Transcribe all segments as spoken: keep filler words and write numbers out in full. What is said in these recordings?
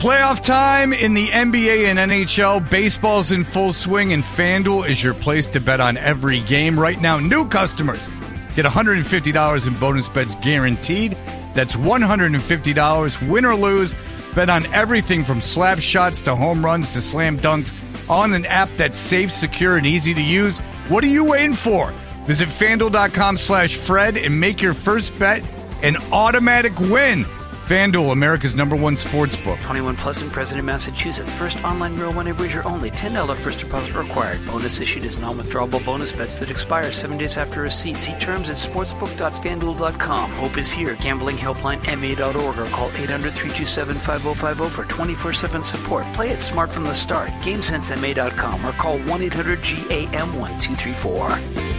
Playoff time in the N B A and N H L. Baseball's in full swing, and FanDuel is your place to bet on every game. Right now, new customers get one hundred fifty dollars in bonus bets guaranteed. That's one hundred fifty dollars, win or lose. Bet on everything from slap shots to home runs to slam dunks on an app that's safe, secure, and easy to use. What are you waiting for? Visit FanDuel.com slash Fred and make your first bet an automatic win. FanDuel, America's number one sports book. twenty-one plus in President, Massachusetts. First online real money wager only. ten dollars first deposit required. Bonus issued as non-withdrawable bonus bets that expire seven days after receipt. See terms at sportsbook dot fanduel dot com. Hope is here. Gambling helpline M A dot org or call eight hundred, three two seven, five oh five oh for twenty-four seven support. Play it smart from the start. game sense M A dot com or call one eight hundred G A M one two three four.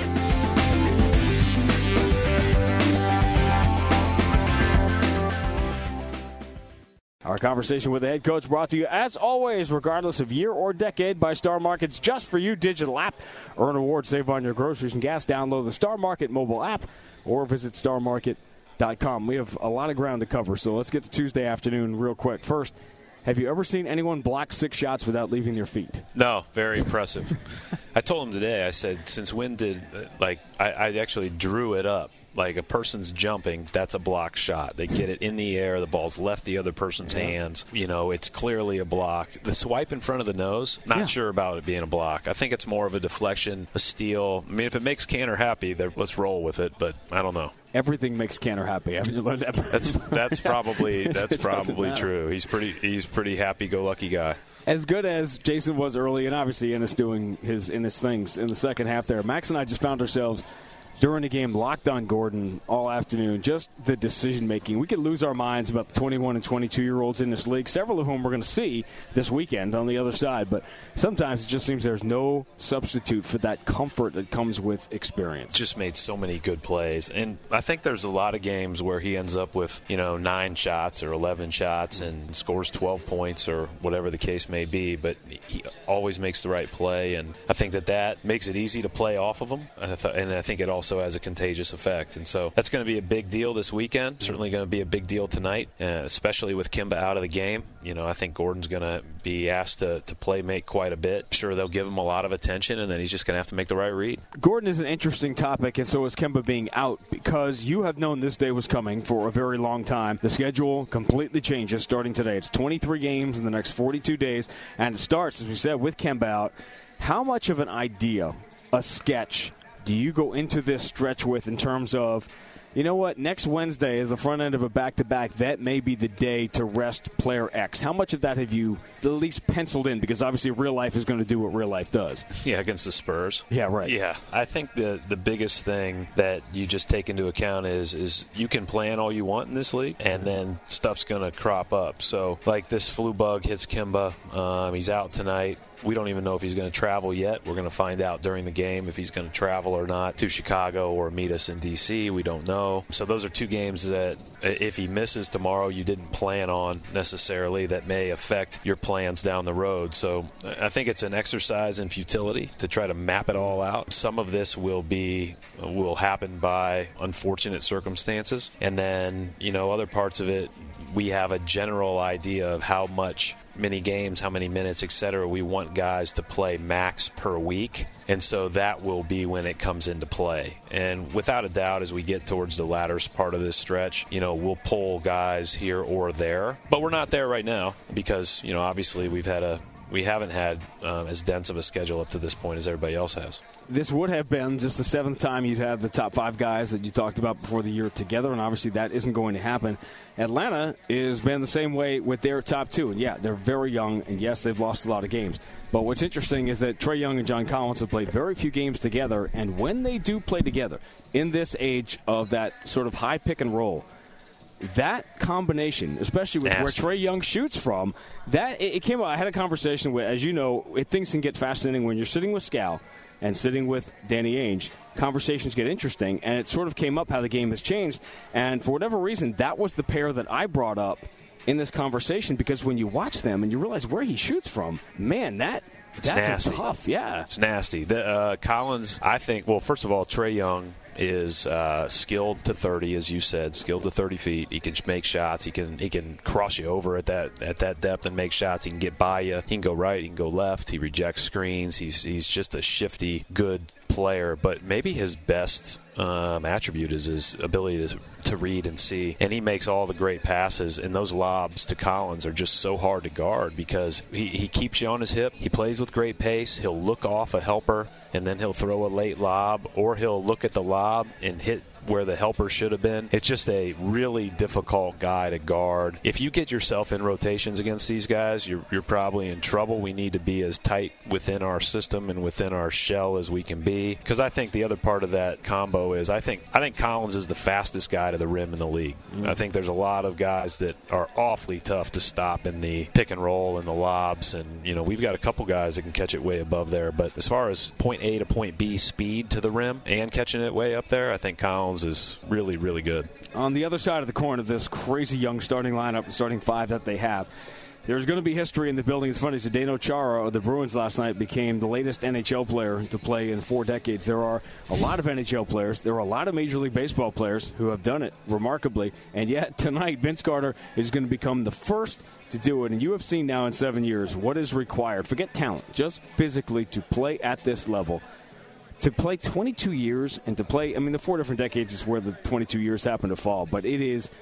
Our conversation with the head coach brought to you, as always, regardless of year or decade, by Star Market's Just For You digital app. Earn awards, save on your groceries and gas. Download the Star Market mobile app or visit star market dot com. We have a lot of ground to cover, so let's get to Tuesday afternoon real quick. First, have you ever seen anyone block six shots without leaving their feet? No, very impressive. I told him today, I said, since when did, like, I, I actually drew it up. Like, a person's jumping, that's a block shot. They get it in the air, the ball's left the other person's yeah. hands. You know, it's clearly a block. The swipe in front of the nose, not yeah. sure about it being a block. I think it's more of a deflection, a steal. I mean, if it makes Canner happy, let's roll with it, but I don't know. Everything makes Canner happy. Haven't you learned that? That's that's probably that's probably true. He's pretty he's pretty happy-go-lucky guy. As good as Jason was early, and obviously Ennis doing his Ennis things in the second half there, Max and I just found ourselves during the game locked on Gordon all afternoon. Just the decision-making. We could lose our minds about the twenty-one and twenty-two-year-olds in this league, several of whom we're going to see this weekend on the other side. But sometimes it just seems there's no substitute for that comfort that comes with experience. Just made so many good plays. And I think there's a lot of games where he ends up with, you know, nine shots or eleven shots and scores twelve points or whatever the case may be. But he always makes the right play. And I think that that makes it easy to play off of him. And I think it also has a contagious effect. And so that's going to be a big deal this weekend. Certainly going to be a big deal tonight, uh, especially with Kemba out of the game. You know, I think Gordon's going to be asked to, to play make quite a bit. I'm sure they'll give him a lot of attention, and then he's just going to have to make the right read. Gordon is an interesting topic, and so is Kemba being out, because you have known this day was coming for a very long time. The schedule completely changes starting today. It's twenty-three games in the next forty-two days, and it starts, as we said, with Kemba out. How much of an idea, a sketch, do you go into this stretch with in terms of, you know what, next Wednesday is the front end of a back-to-back. That may be the day to rest player X. How much of that have you at least penciled in? Because obviously real life is going to do what real life does. Yeah, against the Spurs. Yeah, right. Yeah, I think the the biggest thing that you just take into account is is you can plan all you want in this league, and then stuff's going to crop up. So, like, this flu bug hits Kemba. Um, he's out tonight. We don't even know if he's going to travel yet. We're going to find out during the game if he's going to travel or not to Chicago or meet us in D C. We don't know. So those are two games that if he misses tomorrow, you didn't plan on necessarily, that may affect your plans down the road. So I think it's an exercise in futility to try to map it all out. Some of this will be will happen by unfortunate circumstances. And then, you know, other parts of it, we have a general idea of how much many games, how many minutes, et cetera, we want guys to play max per week. And so that will be when it comes into play. And without a doubt, as we get towards the latter part of this stretch, you know, we'll pull guys here or there. But we're not there right now because, you know, obviously we've had a we haven't had um, as dense of a schedule up to this point as everybody else has. This would have been just the seventh time you'd have the top five guys that you talked about before the year together, and obviously that isn't going to happen. Atlanta has been the same way with their top two. And, yeah, they're very young, and, yes, they've lost a lot of games. But what's interesting is that Trae Young and John Collins have played very few games together, and when they do play together in this age of that sort of high pick and roll, that combination, especially with Nasty. where Trae Young shoots from, that it, it came out. I had a conversation with, as you know, it, things can get fascinating when you're sitting with Scal and sitting with Danny Ainge. Conversations get interesting, and it sort of came up how the game has changed. And for whatever reason, that was the pair that I brought up in this conversation, because when you watch them and you realize where he shoots from, man, that it's that's nasty. tough. Yeah, it's nasty. The, uh, Collins, I think. Well, first of all, Trae Young is uh, skilled to thirty, as you said, skilled to thirty feet. He can make shots. He can he can cross you over at that at that depth and make shots. He can get by you. He can go right. He can go left. He rejects screens. He's he's just a shifty, good player. But maybe his best um, attribute is his ability to to read and see. And he makes all the great passes. And those lobs to Collins are just so hard to guard because he, he keeps you on his hip. He plays with great pace. He'll look off a helper, and then he'll throw a late lob, or he'll look at the lob and hit where the helper should have been. It's just a really difficult guy to guard. If you get yourself in rotations against these guys, you're, you're probably in trouble. We need to be as tight within our system and within our shell as we can be. Because I think the other part of that combo is I think I think Collins is the fastest guy to the rim in the league. Mm-hmm. I think there's a lot of guys that are awfully tough to stop in the pick and roll and the lobs. And, you know, we've got a couple guys that can catch it way above there. But as far as point A to point B speed to the rim and catching it way up there, I think Collins is really, really good. On the other side of the coin of this crazy young starting lineup, starting five that they have, there's going to be history in the building. It's funny, Zdeno Chara of the Bruins last night became the latest N H L player to play in four decades. There are a lot of N H L players. There are a lot of Major League Baseball players who have done it remarkably. And yet tonight, Vince Carter is going to become the first to do it. And you have seen now in seven years what is required. Forget talent, just physically to play at this level. To play twenty-two years and to play, I mean, the four different decades is where the twenty-two years happen to fall, but it is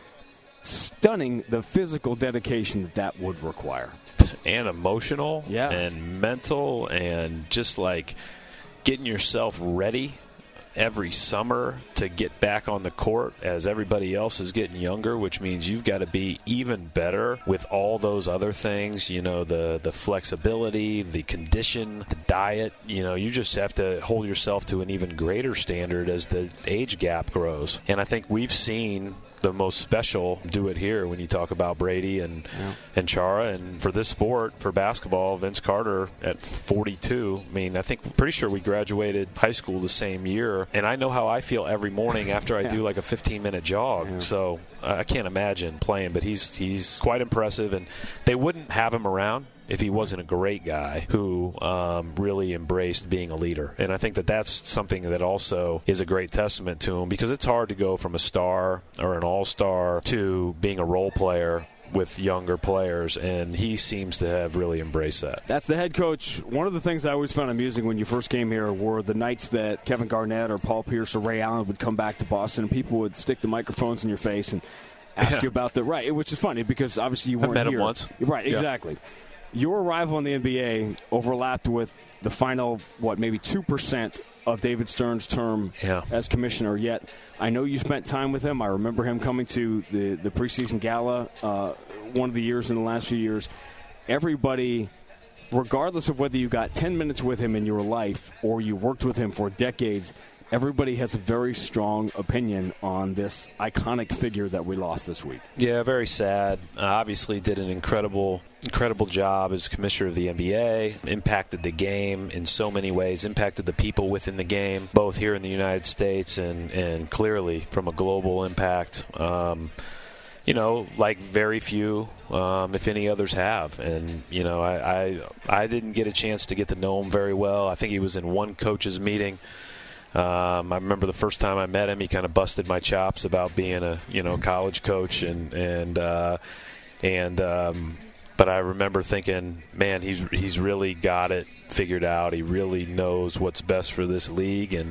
stunning the physical dedication that that would require. And emotional yeah. and mental and just like getting yourself ready every summer to get back on the court as everybody else is getting younger, which means you've got to be even better with all those other things, you know, the the flexibility, the condition, the diet. You know, you just have to hold yourself to an even greater standard as the age gap grows. And I think we've seen the most special do it here when you talk about Brady and yeah. and Chara. And for this sport, for basketball, Vince Carter at forty-two, I mean, I think pretty sure we graduated high school the same year. And I know how I feel every morning after I yeah. do like a fifteen-minute jog. Yeah. So uh, I can't imagine playing, but he's he's quite impressive. And they wouldn't have him around if he wasn't a great guy who um, really embraced being a leader. And I think that that's something that also is a great testament to him, because it's hard to go from a star or an all-star to being a role player with younger players, and he seems to have really embraced that. That's the head coach. One of the things I always found amusing when you first came here were the nights that Kevin Garnett or Paul Pierce or Ray Allen would come back to Boston, and people would stick the microphones in your face and ask yeah. you about the right, which is funny because obviously you weren't I met here. him once. Right, exactly. Yeah. Your arrival in the N B A overlapped with the final, what, maybe two percent of David Stern's term yeah. as commissioner. Yet, I know you spent time with him. I remember him coming to the, the preseason gala uh, one of the years in the last few years. Everybody, regardless of whether you got ten minutes with him in your life or you worked with him for decades, everybody has a very strong opinion on this iconic figure that we lost this week. Yeah, very sad. Uh, obviously did an incredible incredible job as commissioner of the N B A, impacted the game in so many ways, impacted the people within the game, both here in the United States and, and clearly from a global impact. Um, you know, like very few, um, if any others have. And, you know, I, I I didn't get a chance to get to know him very well. I think he was in one coach's meeting. Um, I remember the first time I met him, he kind of busted my chops about being a, you know, college coach. And, and, uh, and, um, but I remember thinking, man, he's, he's really got it figured out. He really knows what's best for this league. And,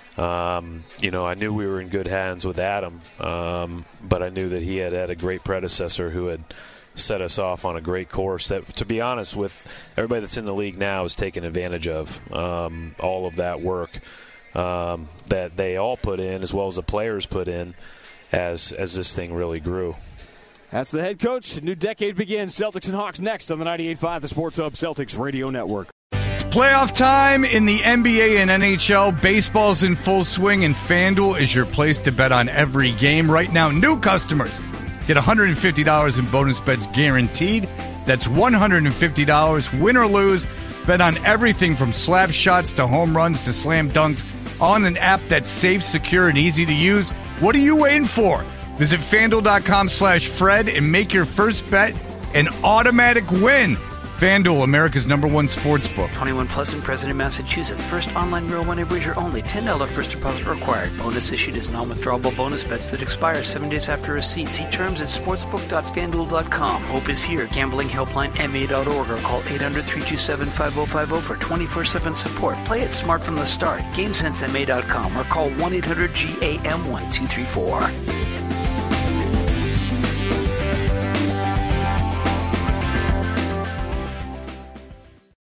um, you know, I knew we were in good hands with Adam. Um, but I knew that he had had a great predecessor who had set us off on a great course that, to be honest, with everybody that's in the league now is taking advantage of, um, all of that work. Um, that they all put in, as well as the players put in, as as this thing really grew. That's the head coach. New decade begins. Celtics and Hawks next on the ninety-eight point five, the Sports Hub Celtics Radio Network. It's playoff time in the N B A and N H L. Baseball's in full swing, and FanDuel is your place to bet on every game. Right now, new customers get one hundred fifty dollars in bonus bets guaranteed. That's one hundred fifty dollars, win or lose. Bet on everything from slap shots to home runs to slam dunks on an app that's safe, secure, and easy to use. What are you waiting for? Visit FanDuel.com slash Fred and make your first bet an automatic win. FanDuel, America's number one sports book. twenty-one plus and present in Massachusetts. First online real money wager only. ten dollars first deposit required. Bonus issued as non-withdrawable bonus bets that expire seven days after receipt. See terms at sportsbook dot fanduel dot com. Hope is here. Gambling helpline M A dot org or call eight hundred, three two seven, five oh five oh for twenty-four seven support. Play it smart from the start. GameSense M A dot com or call one eight hundred G A M one two three four.